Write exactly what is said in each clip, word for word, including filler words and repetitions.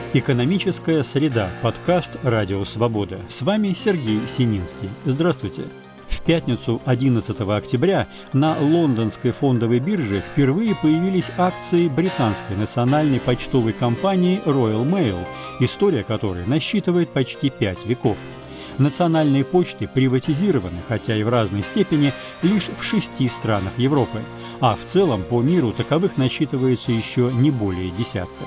Экономическая среда. Подкаст «Радио Свобода». С вами Сергей Сининский. Здравствуйте. В пятницу одиннадцатого октября на лондонской фондовой бирже впервые появились акции британской национальной почтовой компании Royal Mail, история которой насчитывает почти пять веков. Национальные почты приватизированы, хотя и в разной степени, лишь в шести странах Европы, а в целом по миру таковых насчитывается еще не более десятка.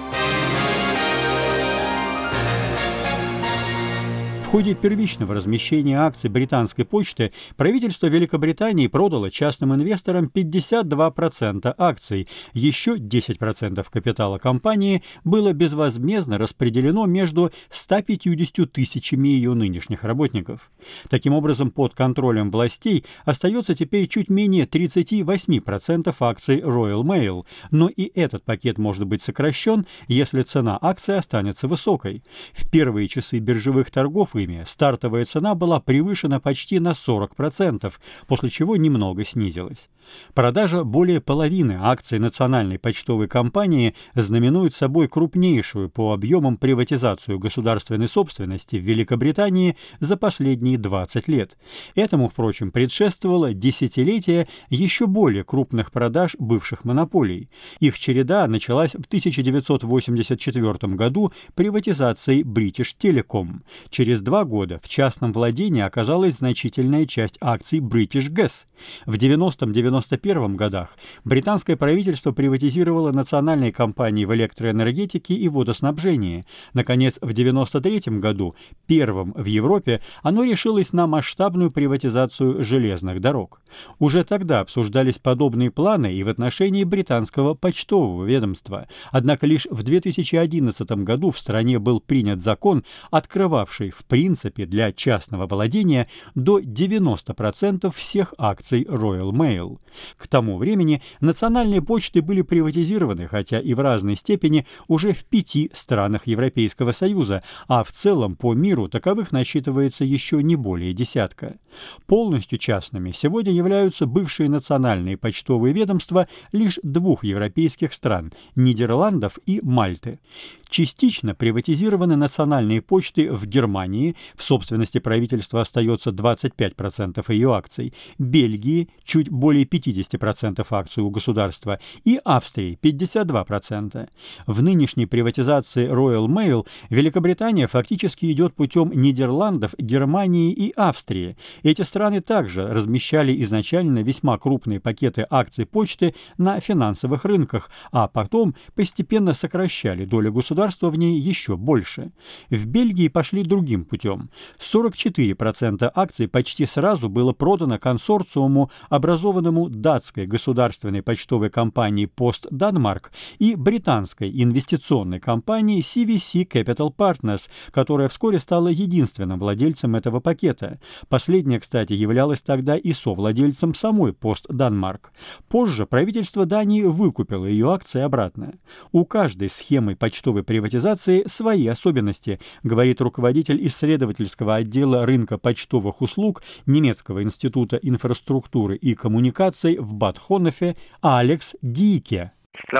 В ходе первичного размещения акций британской почты правительство Великобритании продало частным инвесторам пятьдесят два процента акций. Еще десять процентов капитала компании было безвозмездно распределено между ста пятьюдесятью тысячами ее нынешних работников. Таким образом, под контролем властей остается теперь чуть менее тридцать восемь процентов акций Royal Mail, но и этот пакет может быть сокращен, если цена акций останется высокой. В первые часы биржевых торгов ими стартовая цена была превышена почти на сорок процентов, после чего немного снизилась. Продажа более половины акций национальной почтовой компании знаменует собой крупнейшую по объемам приватизацию государственной собственности в Великобритании за последние двадцать лет. Этому, впрочем, предшествовало десятилетие еще более крупных продаж бывших монополий. Их череда началась в тысяча девятьсот восемьдесят четвёртом году приватизацией British Telecom. Через два года в частном владении оказалась значительная часть акций British Gas. В девяностом-девяносто первом годах британское правительство приватизировало национальные компании в электроэнергетике и водоснабжении. Наконец, в девяносто третьем году, первым в Европе, оно решилось на масштабную приватизацию железных дорог. Уже тогда обсуждались подобные планы и в отношении британского почтового ведомства. Однако лишь в две тысячи одиннадцатом году в стране был принят закон, открывавший в принципе для частного владения до девяноста процентов всех акций Royal Mail. К тому времени национальные почты были приватизированы, хотя и в разной степени, уже в пяти странах Европейского Союза, а в целом по миру таковых насчитывается еще не более десятка. Полностью частными сегодня являются бывшие национальные почтовые ведомства лишь двух европейских стран – Нидерландов и Мальты. Частично приватизированы национальные почты в Германии, в собственности правительства остается двадцать пять процентов ее акций, Бельгии – чуть более пятьдесят процентов акций у государства и Австрии – пятьдесят два процента. В нынешней приватизации Royal Mail Великобритания фактически идет путем Нидерландов, Германии и Австрии. Эти страны также размещали изначально весьма крупные пакеты акций почты на финансовых рынках, а потом постепенно сокращали долю государства в ней еще больше. В Бельгии пошли другим путем. сорок четыре процента акций почти сразу было продано консорциуму, образованному датской государственной почтовой компанией Post Danmark и британской инвестиционной компанией си ви си Capital Partners, которая вскоре стала единственным владельцем этого пакета. Последняя, кстати, являлась тогда и совладельцем самой Post Danmark. Позже правительство Дании выкупило ее акции обратно. У каждой схемы почтовой приватизации свои особенности, говорит руководитель исследовательского отдела рынка почтовых услуг Немецкого института инфраструктуры и коммуникаций в Бад-Хонефе Алекс Дике.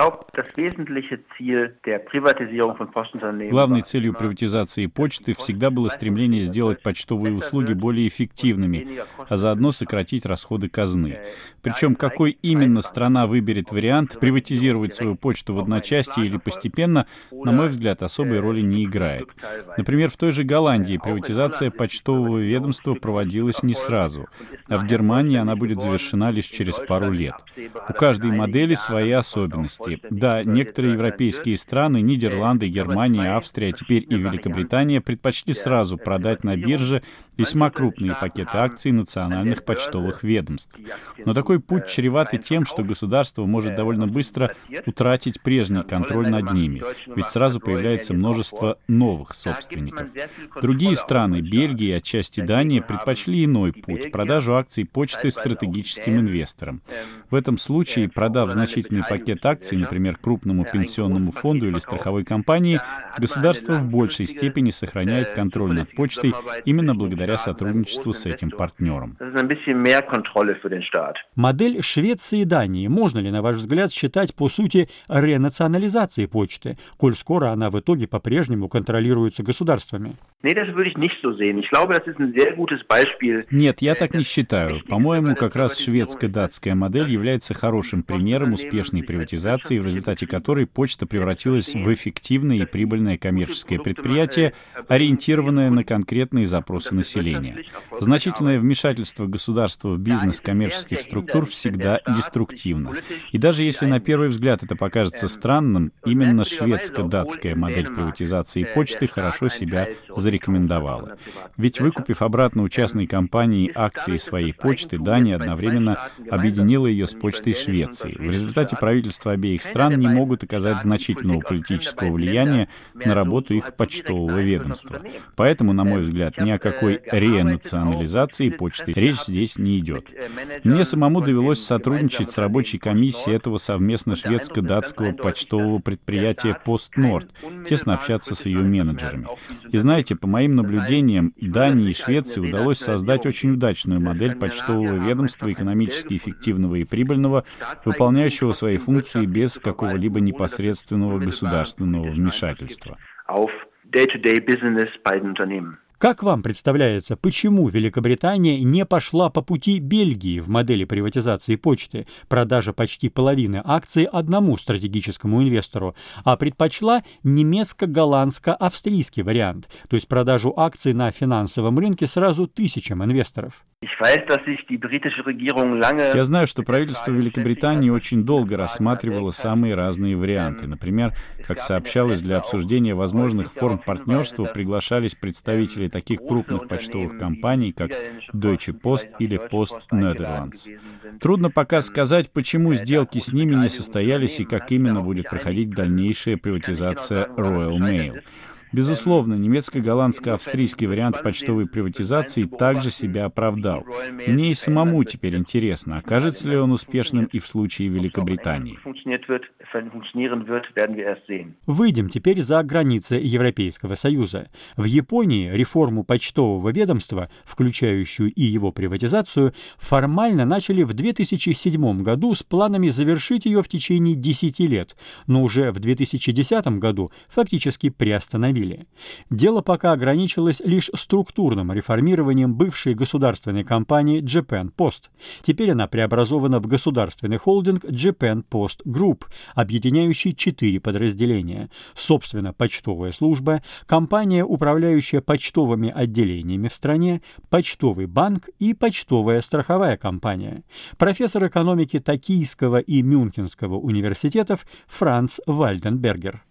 Главной целью приватизации почты всегда было стремление сделать почтовые услуги более эффективными, а заодно сократить расходы казны. Причем какой именно страна выберет вариант приватизировать свою почту в одночасье или постепенно, на мой взгляд, особой роли не играет. Например, в той же Голландии приватизация почтового ведомства проводилась не сразу, а в Германии она будет завершена лишь через пару лет. У каждой модели свои особенности. Да, некоторые европейские страны, Нидерланды, Германия, Австрия, а теперь и Великобритания, предпочли сразу продать на бирже весьма крупные пакеты акций национальных почтовых ведомств. Но такой путь чреват и тем, что государство может довольно быстро утратить прежний контроль над ними, ведь сразу появляется множество новых собственников. Другие страны, Бельгия и отчасти Дания, предпочли иной путь – продажу акций почты стратегическим инвесторам. В этом случае, продав значительный пакет акций, акций, например, крупному пенсионному фонду или страховой компании, государство в большей степени сохраняет контроль над почтой именно благодаря сотрудничеству с этим партнером. Модель Швеции и Дании можно ли, на ваш взгляд, считать по сути ренационализацией почты, коль скоро она в итоге по-прежнему контролируется государствами? Нет, я так не считаю. По-моему, как раз шведско-датская модель является хорошим примером успешной приватизации, в результате которой почта превратилась в эффективное и прибыльное коммерческое предприятие, ориентированное на конкретные запросы населения. Значительное вмешательство государства в бизнес коммерческих структур всегда деструктивно. И даже если на первый взгляд это покажется странным, именно шведско-датская модель приватизации почты хорошо себя зарекомендовала. Ведь, выкупив обратно у частной компании акции своей почты, Дания одновременно объединила ее с почтой Швеции. В результате правительства обеих стран не могут оказать значительного политического влияния на работу их почтового ведомства. Поэтому, на мой взгляд, ни о какой ренационализации почты речь здесь не идет. Мне самому довелось сотрудничать с рабочей комиссией этого совместно шведско-датского почтового предприятия PostNord, тесно общаться с ее менеджерами. И знаете, по моим наблюдениям, Дании и Швеции удалось создать очень удачную модель почтового ведомства, экономически эффективного и прибыльного, выполняющего свои функции без какого-либо непосредственного государственного вмешательства. Как вам представляется, почему Великобритания не пошла по пути Бельгии в модели приватизации почты, продажа почти половины акций одному стратегическому инвестору, а предпочла немецко-голландско-австрийский вариант, то есть продажу акций на финансовом рынке сразу тысячам инвесторов? Я знаю, что правительство Великобритании очень долго рассматривало самые разные варианты. Например, как сообщалось, для обсуждения возможных форм партнерства приглашались представители таких крупных почтовых компаний, как Deutsche Post или Post Netherlands. Трудно пока сказать, почему сделки с ними не состоялись и как именно будет проходить дальнейшая приватизация Royal Mail. Безусловно, немецко-голландско-австрийский вариант почтовой приватизации также себя оправдал. Мне и самому теперь интересно, окажется ли он успешным и в случае Великобритании. Выйдем теперь за границы Европейского Союза. В Японии реформу почтового ведомства, включающую и его приватизацию, формально начали в две тысячи седьмом году с планами завершить ее в течение десяти лет, но уже в две тысячи десятом году фактически приостановили. Дело пока ограничилось лишь структурным реформированием бывшей государственной компании Japan Post. Теперь она преобразована в государственный холдинг Japan Post Group, объединяющий четыре подразделения. Собственно, почтовая служба, компания, управляющая почтовыми отделениями в стране, почтовый банк и почтовая страховая компания. Профессор экономики Токийского и Мюнхенского университетов Франц Вальденбергер.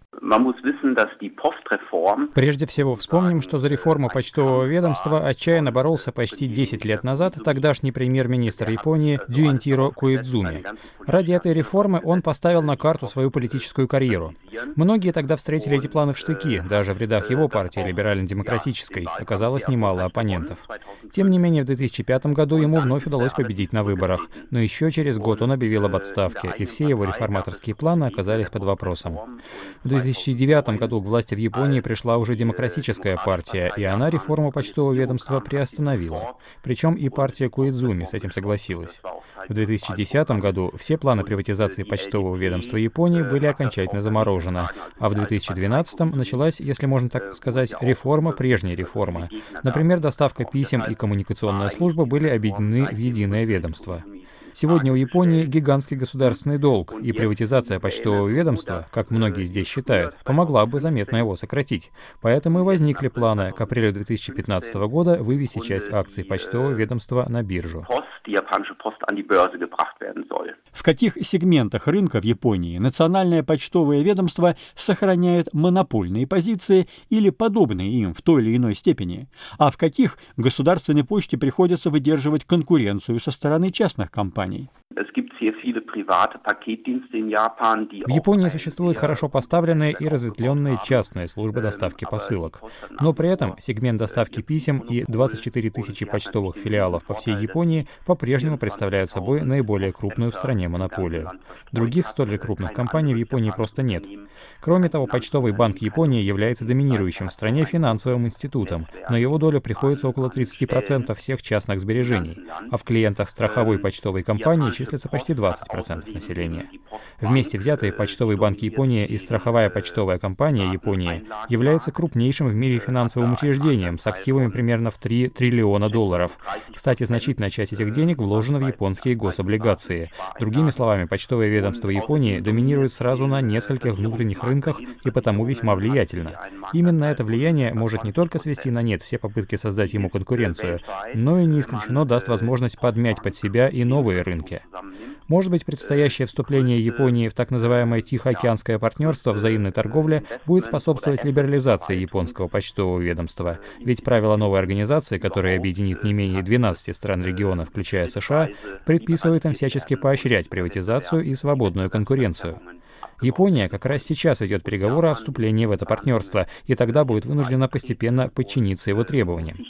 Прежде всего, вспомним, что за реформу почтового ведомства отчаянно боролся почти десять лет назад тогдашний премьер-министр Японии Дзюнтиро Коидзуми. Ради этой реформы он поставил на карту свою политическую карьеру. Многие тогда встретили эти планы в штыки, даже в рядах его партии, либерально-демократической, оказалось немало оппонентов. Тем не менее, в две тысячи пятом году ему вновь удалось победить на выборах, но еще через год он объявил об отставке, и все его реформаторские планы оказались под вопросом. В две тысячи девятом году к власти в Японии пришла уже демократическая партия, и она реформу почтового ведомства приостановила. Причем и партия Коидзуми с этим согласилась. В две тысячи десятом году все планы приватизации почтового ведомства Японии были окончательно заморожены, а в две тысячи двенадцатом началась, если можно так сказать, реформа прежней реформы. Например, доставка писем и коммуникационная служба были объединены в единое ведомство. Сегодня у Японии гигантский государственный долг, и приватизация почтового ведомства, как многие здесь считают, помогла бы заметно его сократить. Поэтому и возникли планы к апрелю две тысячи пятнадцатого года вывести часть акций почтового ведомства на биржу. В каких сегментах рынка в Японии национальное почтовое ведомство сохраняет монопольные позиции или подобные им в той или иной степени, а в каких государственной почте приходится выдерживать конкуренцию со стороны частных компаний? В Японии существуют хорошо поставленные и разветвленные частные службы доставки посылок. Но при этом сегмент доставки писем и двадцать четыре тысячи почтовых филиалов по всей Японии по-прежнему представляют собой наиболее крупную в стране монополию. Других столь же крупных компаний в Японии просто нет. Кроме того, Почтовый банк Японии является доминирующим в стране финансовым институтом. На его долю приходится около тридцати процентов всех частных сбережений, а в клиентах страховой почтовой компании числится почти двадцать процентов населения. Вместе взятые Почтовый банк Японии и страховая почтовая компания Японии являются крупнейшим в мире финансовым учреждением с активами примерно в три триллиона долларов. Кстати, значительная часть этих денег вложена в японские гособлигации. Другими словами, почтовое ведомство Японии доминирует сразу на нескольких внутренних рынках и потому весьма влиятельно. Именно это влияние может не только свести на нет все попытки создать ему конкуренцию, но и не исключено даст возможность подмять под себя и новые рынки. Может быть, предстоящее вступление Японии в так называемое Тихоокеанское партнерство взаимной торговли будет способствовать либерализации японского почтового ведомства. Ведь правила новой организации, которая объединит не менее двенадцати стран-региона, включая США, предписывает им всячески поощрять приватизацию и свободную конкуренцию. Япония как раз сейчас ведет переговоры о вступлении в это партнерство, и тогда будет вынуждена постепенно подчиниться его требованиям.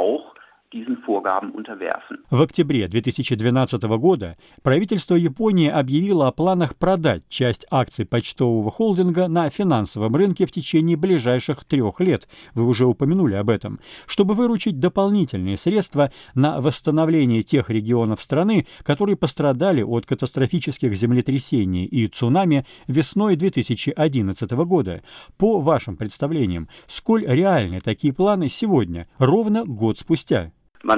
В октябре две тысячи двенадцатого года правительство Японии объявило о планах продать часть акций почтового холдинга на финансовом рынке в течение ближайших трех лет, вы уже упомянули об этом, чтобы выручить дополнительные средства на восстановление тех регионов страны, которые пострадали от катастрофических землетрясений и цунами весной две тысячи одиннадцатого года. По вашим представлениям, сколь реальны такие планы сегодня, ровно год спустя?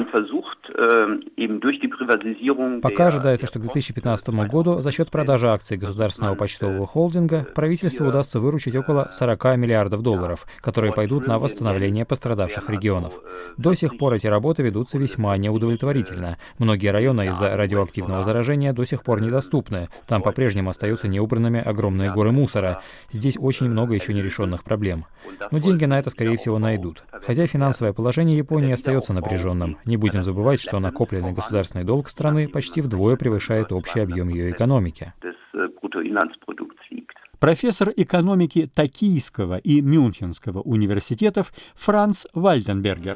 Пока ожидается, что к две тысячи пятнадцатому году за счет продажи акций государственного почтового холдинга правительству удастся выручить около сорока миллиардов долларов, которые пойдут на восстановление пострадавших регионов. До сих пор эти работы ведутся весьма неудовлетворительно. Многие районы из-за радиоактивного заражения до сих пор недоступны. Там по-прежнему остаются неубранными огромные горы мусора. Здесь очень много еще нерешенных проблем. Но деньги на это, скорее всего, найдут. Хотя финансовое положение Японии остается напряженным. Не будем забывать, что накопленный государственный долг страны почти вдвое превышает общий объем ее экономики. Профессор экономики Токийского и Мюнхенского университетов Франц Вальденбергер.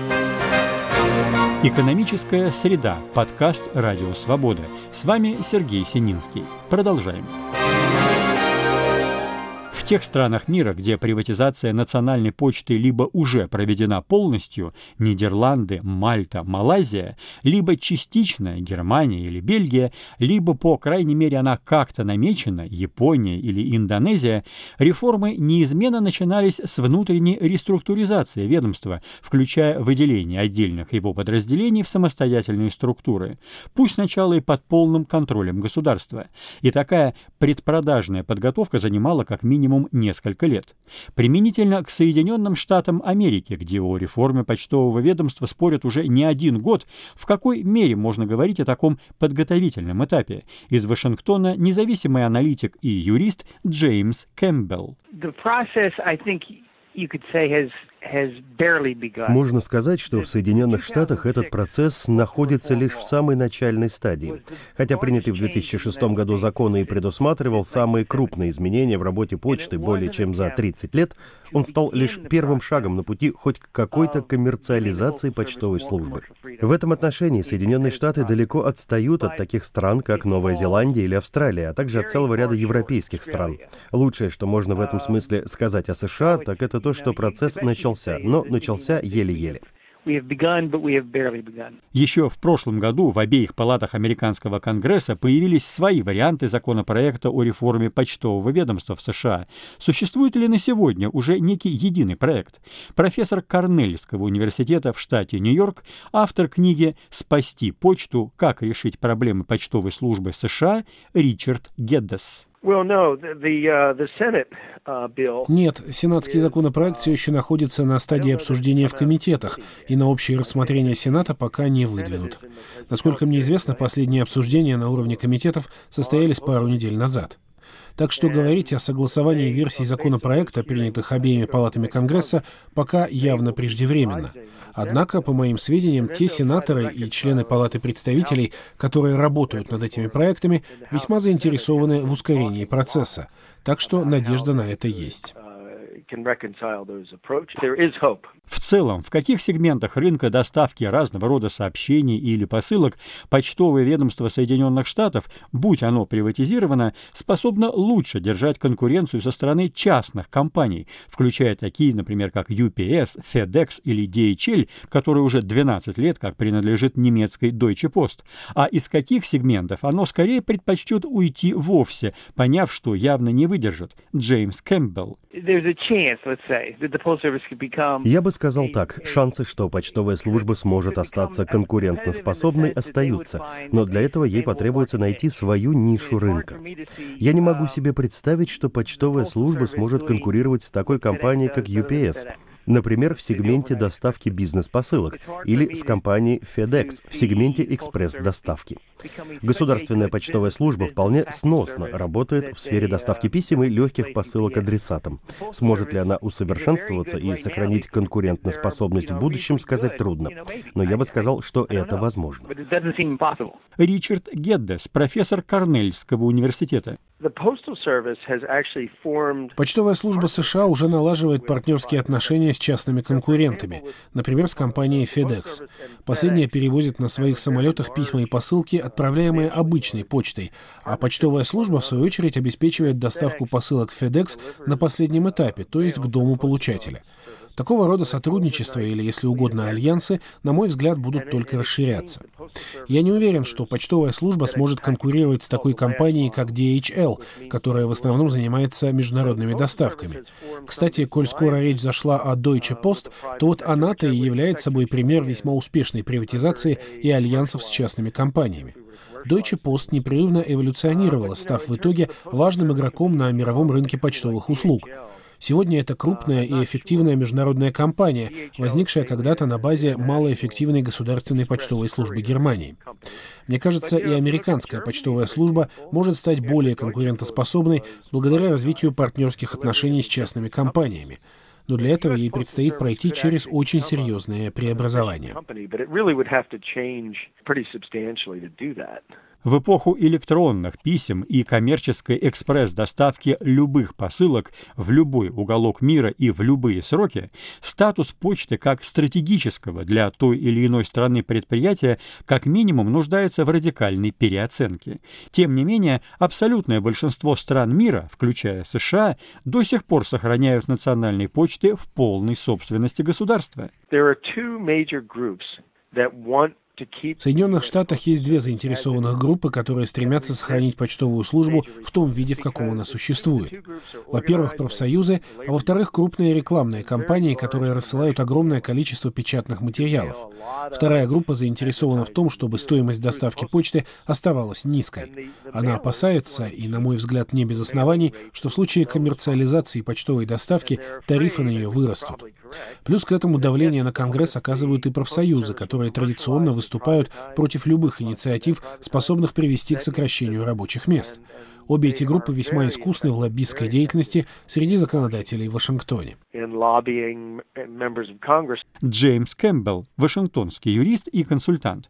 Экономическая среда. Подкаст «Радио Свобода». С вами Сергей Сининский. Продолжаем. В тех странах мира, где приватизация национальной почты либо уже проведена полностью, Нидерланды, Мальта, Малайзия, либо частично, Германия или Бельгия, либо, по крайней мере, она как-то намечена, Япония или Индонезия, реформы неизменно начинались с внутренней реструктуризации ведомства, включая выделение отдельных его подразделений в самостоятельные структуры, пусть сначала и под полным контролем государства. И такая предпродажная подготовка занимала как минимум несколько лет. Применительно к Соединенным Штатам Америки, где о реформе почтового ведомства спорят уже не один год, в какой мере можно говорить о таком подготовительном этапе? Из Вашингтона независимый аналитик и юрист Джеймс Кэмпбелл. Можно сказать, что в Соединенных Штатах этот процесс находится лишь в самой начальной стадии. Хотя принятый в две тысячи шестом году закон и предусматривал самые крупные изменения в работе почты более чем за тридцать лет, он стал лишь первым шагом на пути хоть к какой-то коммерциализации почтовой службы. В этом отношении Соединенные Штаты далеко отстают от таких стран, как Новая Зеландия или Австралия, а также от целого ряда европейских стран. Лучшее, что можно в этом смысле сказать о США, так это то, что процесс начался, но начался еле-еле. Еще в прошлом году в обеих палатах американского Конгресса появились свои варианты законопроекта о реформе почтового ведомства в США. Существует ли на сегодня уже некий единый проект? Профессор Корнельского университета в штате Нью-Йорк, автор книги «Спасти почту. Как решить проблемы почтовой службы США» Ричард Геддес. Нет, сенатский законопроект все еще находится на стадии обсуждения в комитетах, и на общее рассмотрение Сената пока не выдвинут. Насколько мне известно, последние обсуждения на уровне комитетов состоялись пару недель назад. Так что говорить о согласовании версий законопроекта, принятых обеими палатами Конгресса, пока явно преждевременно. Однако, по моим сведениям, те сенаторы и члены Палаты представителей, которые работают над этими проектами, весьма заинтересованы в ускорении процесса. Так что надежда на это есть. В целом, в каких сегментах рынка доставки разного рода сообщений или посылок почтовое ведомство Соединенных Штатов, будь оно приватизировано, способно лучше держать конкуренцию со стороны частных компаний, включая такие, например, как ю пи эс, FedEx или ди эйч эл, который уже двенадцать лет как принадлежит немецкой Deutsche Post, а из каких сегментов оно скорее предпочтет уйти вовсе, поняв, что явно не выдержит. Джеймс Кэмпбелл. Я бы сказал так, шансы, что почтовая служба сможет остаться конкурентоспособной, остаются, но для этого ей потребуется найти свою нишу рынка. Я не могу себе представить, что почтовая служба сможет конкурировать с такой компанией, как ю пи эс. Например, в сегменте доставки бизнес-посылок, или с компанией FedEx в сегменте экспресс-доставки. Государственная почтовая служба вполне сносно работает в сфере доставки писем и легких посылок адресатам. Сможет ли она усовершенствоваться и сохранить конкурентоспособность в будущем, сказать трудно. Но я бы сказал, что это возможно. Ричард Геддес, профессор Корнельского университета. Почтовая служба США уже налаживает партнерские отношения с частными конкурентами, например, с компанией FedEx. Последняя перевозит на своих самолетах письма и посылки, отправляемые обычной почтой, а почтовая служба, в свою очередь, обеспечивает доставку посылок FedEx на последнем этапе, то есть к дому получателя. Такого рода сотрудничество, или, если угодно, альянсы, на мой взгляд, будут только расширяться. Я не уверен, что почтовая служба сможет конкурировать с такой компанией, как ди эйч эл, которая в основном занимается международными доставками. Кстати, коль скоро речь зашла о Deutsche Post, то вот она-то и является собой пример весьма успешной приватизации и альянсов с частными компаниями. Deutsche Post непрерывно эволюционировала, став в итоге важным игроком на мировом рынке почтовых услуг. Сегодня это крупная и эффективная международная компания, возникшая когда-то на базе малоэффективной государственной почтовой службы Германии. Мне кажется, и американская почтовая служба может стать более конкурентоспособной благодаря развитию партнерских отношений с частными компаниями. Но для этого ей предстоит пройти через очень серьезные преобразования. В эпоху электронных писем и коммерческой экспресс-доставки любых посылок в любой уголок мира и в любые сроки, статус почты как стратегического для той или иной страны предприятия как минимум нуждается в радикальной переоценке. Тем не менее, абсолютное большинство стран мира, включая США, до сих пор сохраняют национальные почты в полной собственности государства. В Соединенных Штатах есть две заинтересованных группы, которые стремятся сохранить почтовую службу в том виде, в каком она существует. Во-первых, профсоюзы, а во-вторых, крупные рекламные компании, которые рассылают огромное количество печатных материалов. Вторая группа заинтересована в том, чтобы стоимость доставки почты оставалась низкой. Она опасается, и, на мой взгляд, не без оснований, что в случае коммерциализации почтовой доставки тарифы на нее вырастут. Плюс к этому давление на Конгресс оказывают и профсоюзы, которые традиционно выступают против любых инициатив, способных привести к сокращению рабочих мест. Обе эти группы весьма искусны в лоббистской деятельности среди законодателей в Вашингтоне. Джеймс Кэмпбелл, вашингтонский юрист и консультант.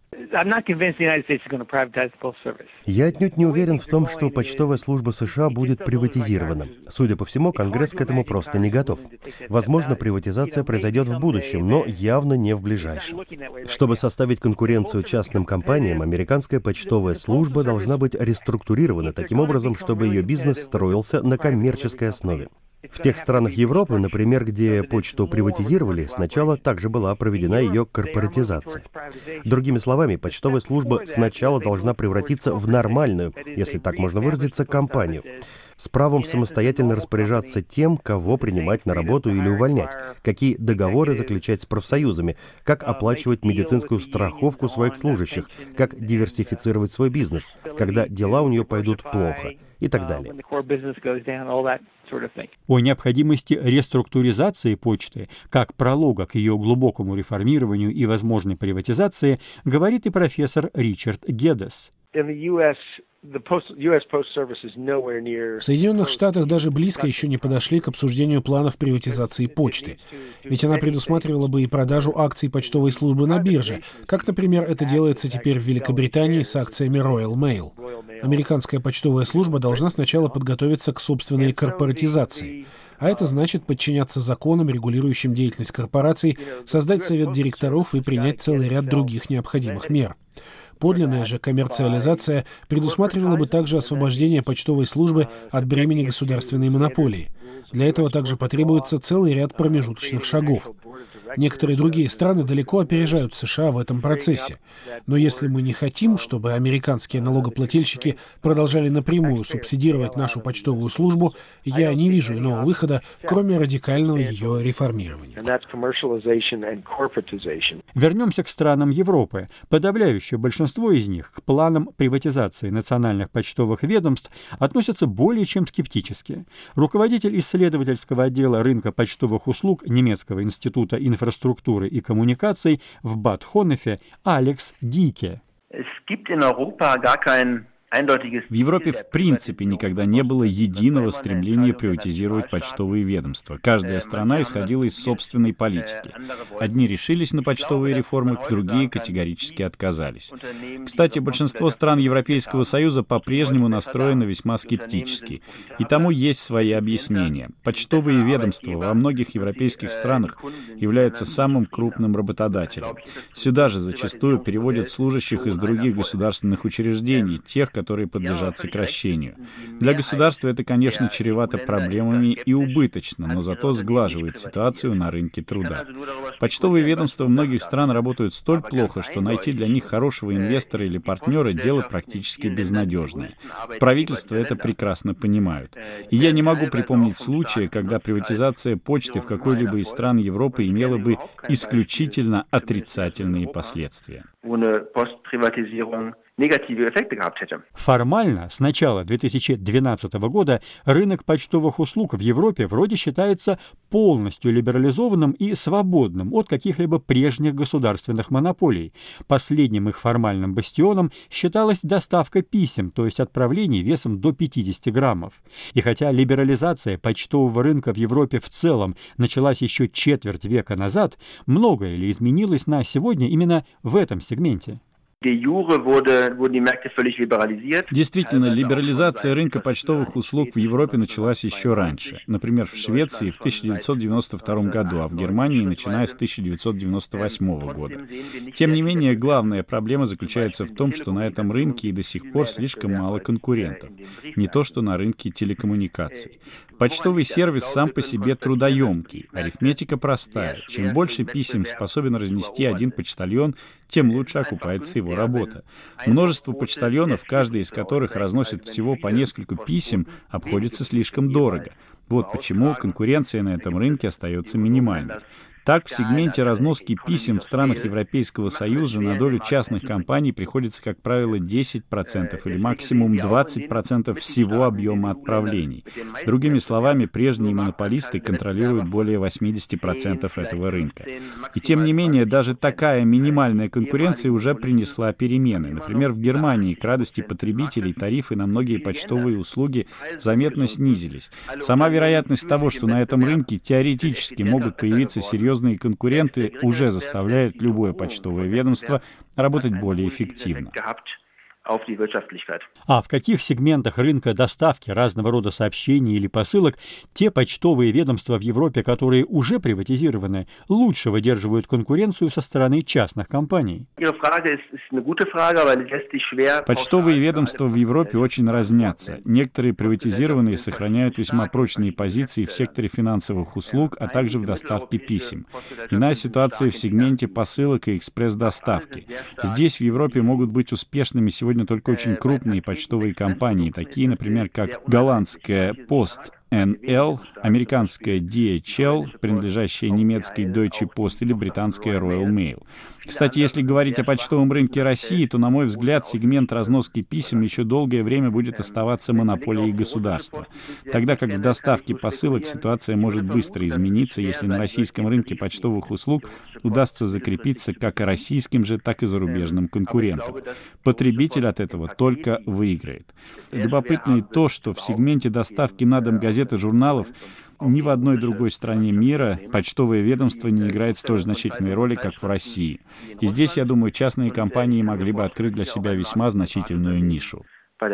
Я отнюдь не уверен в том, что почтовая служба США будет приватизирована. Судя по всему, Конгресс к этому просто не готов. Возможно, приватизация произойдет в будущем, но явно не в ближайшем. Чтобы составить конкуренцию частным компаниям, американская почтовая служба должна быть реструктурирована таким образом, чтобы ее бизнес строился на коммерческой основе. В тех странах Европы, например, где почту приватизировали, сначала также была проведена ее корпоратизация. Другими словами, почтовая служба сначала должна превратиться в нормальную, если так можно выразиться, компанию, с правом самостоятельно распоряжаться тем, кого принимать на работу или увольнять, какие договоры заключать с профсоюзами, как оплачивать медицинскую страховку своих служащих, как диверсифицировать свой бизнес, когда дела у нее пойдут плохо и так далее. О необходимости реструктуризации почты, как пролога к ее глубокому реформированию и возможной приватизации, говорит и профессор Ричард Геддес. В Соединенных Штатах даже близко еще не подошли к обсуждению планов приватизации почты. Ведь она предусматривала бы и продажу акций почтовой службы на бирже, как, например, это делается теперь в Великобритании с акциями Royal Mail. Американская почтовая служба должна сначала подготовиться к собственной корпоратизации. А это значит подчиняться законам, регулирующим деятельность корпораций, создать совет директоров и принять целый ряд других необходимых мер. Подлинная же коммерциализация предусматривала бы также освобождение почтовой службы от бремени государственной монополии. Для этого также потребуется целый ряд промежуточных шагов. Некоторые другие страны далеко опережают США в этом процессе. Но если мы не хотим, чтобы американские налогоплательщики продолжали напрямую субсидировать нашу почтовую службу, я не вижу иного выхода, кроме радикального ее реформирования. Вернемся к странам Европы. Подавляющее большинство из них к планам приватизации национальных почтовых ведомств относятся более чем скептически. Руководитель исследовательского отдела рынка почтовых услуг немецкого института инфраструктуры и коммуникаций в Бад-Хоннефе Алекс Дике. В Европе в принципе никогда не было единого стремления приватизировать почтовые ведомства. Каждая страна исходила из собственной политики. Одни решились на почтовые реформы, другие категорически отказались. Кстати, большинство стран Европейского Союза по-прежнему настроены весьма скептически. И тому есть свои объяснения. Почтовые ведомства во многих европейских странах являются самым крупным работодателем. Сюда же зачастую переводят служащих из других государственных учреждений, тех, которые подлежат сокращению. Для государства это, конечно, чревато проблемами и убыточно, но зато сглаживает ситуацию на рынке труда. Почтовые ведомства многих стран работают столь плохо, что найти для них хорошего инвестора или партнера – дело практически безнадежное. Правительства это прекрасно понимают. И я не могу припомнить случая, когда приватизация почты в какой-либо из стран Европы имела бы исключительно отрицательные последствия. Формально, с начала две тысячи двенадцатого года рынок почтовых услуг в Европе вроде считается полностью либерализованным и свободным от каких-либо прежних государственных монополий. Последним их формальным бастионом считалась доставка писем, то есть отправлений весом до пятидесяти граммов. И хотя либерализация почтового рынка в Европе в целом началась еще четверть века назад, многое ли изменилось на сегодня именно в этом сегменте? Действительно, либерализация рынка почтовых услуг в Европе началась еще раньше. Например, в Швеции в тысяча девятьсот девяносто втором году, а в Германии начиная с тысяча девятьсот девяносто восьмого года. Тем не менее, главная проблема заключается в том, что на этом рынке и до сих пор слишком мало конкурентов. Не то, что на рынке телекоммуникаций. Почтовый сервис сам по себе трудоемкий, арифметика простая. Чем больше писем способен разнести один почтальон, тем лучше окупается его работа. Множество почтальонов, каждый из которых разносит всего по нескольку писем, обходится слишком дорого. Вот почему конкуренция на этом рынке остается минимальной. Так, в сегменте разноски писем в странах Европейского Союза на долю частных компаний приходится, как правило, десять процентов или максимум двадцать процентов всего объема отправлений. Другими словами, прежние монополисты контролируют более восемьдесят процентов этого рынка. И тем не менее, даже такая минимальная конкуренция уже принесла перемены. Например, в Германии, к радости потребителей, тарифы на многие почтовые услуги заметно снизились. Сама вероятность того, что на этом рынке теоретически могут появиться серьезные конкуренты, уже заставляет любое почтовое ведомство работать более эффективно. А в каких сегментах рынка доставки разного рода сообщений или посылок те почтовые ведомства в Европе, которые уже приватизированы, лучше выдерживают конкуренцию со стороны частных компаний? Почтовые ведомства в Европе очень разнятся. Некоторые приватизированные сохраняют весьма прочные позиции в секторе финансовых услуг, а также в доставке писем. Иная ситуация в сегменте посылок и экспресс-доставки. Здесь в Европе могут быть успешными сегодня только очень крупные почтовые компании, такие, например, как голландская Post эн эл, американская ди эйч эл, принадлежащая немецкой Deutsche Post или британская Royal Mail. Кстати, если говорить о почтовом рынке России, то, на мой взгляд, сегмент разноски писем еще долгое время будет оставаться монополией государства. Тогда как в доставке посылок ситуация может быстро измениться, если на российском рынке почтовых услуг удастся закрепиться как и российским же, так и зарубежным конкурентам. Потребитель от этого только выиграет. Любопытно и то, что в сегменте доставки на дом газет и журналов ни в одной другой стране мира почтовое ведомство не играет столь значительной роли, как в России. И здесь, я думаю, частные компании могли бы открыть для себя весьма значительную нишу.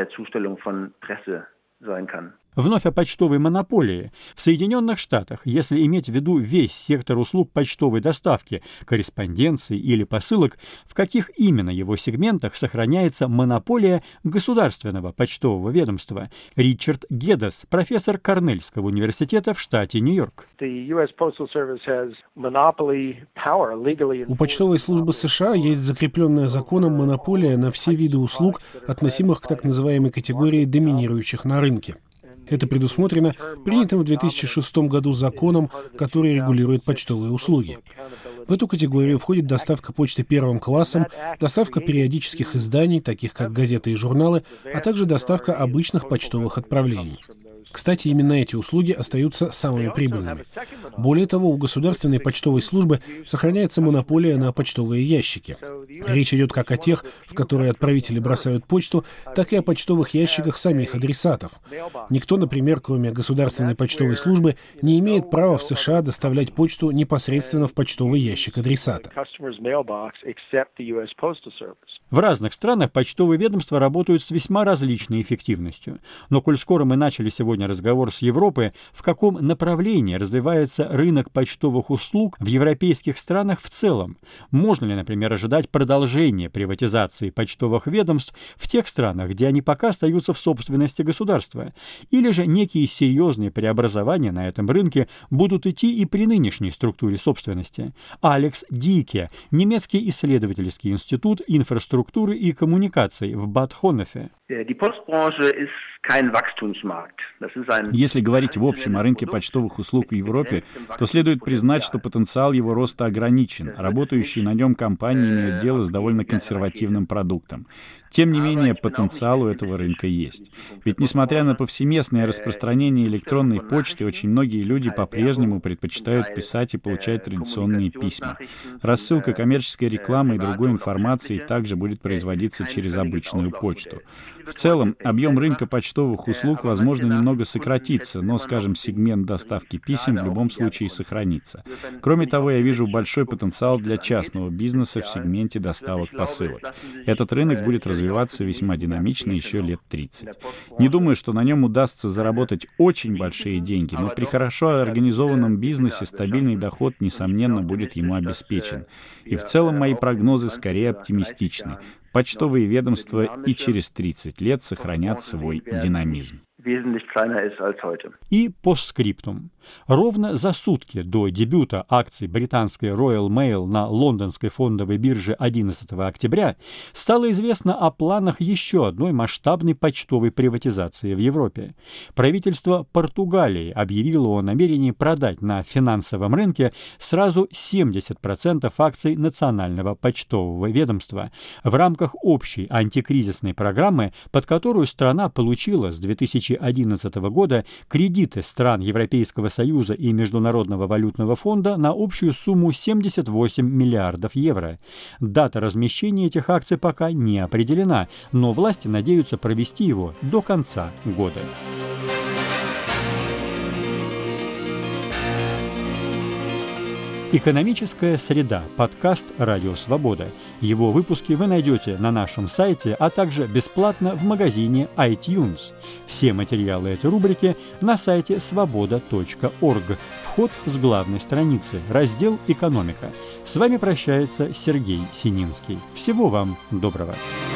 Вновь о почтовой монополии. В Соединенных Штатах, если иметь в виду весь сектор услуг почтовой доставки, корреспонденции или посылок, в каких именно его сегментах сохраняется монополия государственного почтового ведомства? Ричард Геддес, профессор Корнельского университета в штате Нью-Йорк. У почтовой службы США есть закрепленная законом монополия на все виды услуг, относимых к так называемой категории доминирующих на рынке. Это предусмотрено принятым в две тысячи шестом году законом, который регулирует почтовые услуги. В эту категорию входит доставка почты первым классом, доставка периодических изданий, таких как газеты и журналы, а также доставка обычных почтовых отправлений. Кстати, именно эти услуги остаются самыми прибыльными. Более того, у государственной почтовой службы сохраняется монополия на почтовые ящики. Речь идет как о тех, в которые отправители бросают почту, так и о почтовых ящиках самих адресатов. Никто, например, кроме государственной почтовой службы, не имеет права в США доставлять почту непосредственно в почтовый ящик адресата. В разных странах почтовые ведомства работают с весьма различной эффективностью. Но коль скоро мы начали сегодня разговор с Европы, в каком направлении развивается рынок почтовых услуг в европейских странах в целом? Можно ли, например, ожидать продолжения приватизации почтовых ведомств в тех странах, где они пока остаются в собственности государства? Или же некие серьезные преобразования на этом рынке будут идти и при нынешней структуре собственности? Алекс Дике, немецкий исследовательский институт инфраструктуры и коммуникаций в Бад Хоннефе. Если говорить в общем о рынке почтовых услуг в Европе, то следует признать, что потенциал его роста ограничен. Работающие на нем компании имеют дело с довольно консервативным продуктом. Тем не менее, потенциал у этого рынка есть. Ведь несмотря на повсеместное распространение электронной почты, очень многие люди по-прежнему предпочитают писать и получать традиционные письма. Рассылка коммерческой рекламы и другой информации также будет производиться через обычную почту. В целом, объем рынка почтовых услуг, возможно, немного сократится, но, скажем, сегмент доставки писем в любом случае сохранится. Кроме того, я вижу большой потенциал для частного бизнеса в сегменте доставок посылок. Этот рынок будет развиваться весьма динамично еще лет тридцать. Не думаю, что на нем удастся заработать очень большие деньги, но при хорошо организованном бизнесе стабильный доход, несомненно, будет ему обеспечен. И в целом мои прогнозы скорее оптимистичны. Почтовые ведомства и через тридцать лет сохранят свой динамизм. И постскриптум. Ровно за сутки до дебюта акций британской Royal Mail на лондонской фондовой бирже одиннадцатого октября стало известно о планах еще одной масштабной почтовой приватизации в Европе. Правительство Португалии объявило о намерении продать на финансовом рынке сразу семьдесят процентов акций национального почтового ведомства в рамках общей антикризисной программы, под которую страна получила с две тысячи одиннадцатого года кредиты стран Европейского Союза и Международного валютного фонда на общую сумму семьдесят восемь миллиардов евро. Дата размещения этих акций пока не определена, но власти надеются провести его до конца года. Экономическая среда. Подкаст «Радио Свобода». Его выпуски вы найдете на нашем сайте, а также бесплатно в магазине iTunes. Все материалы этой рубрики на сайте свобода точка орг. Вход с главной страницы. Раздел «Экономика». С вами прощается Сергей Сининский. Всего вам доброго.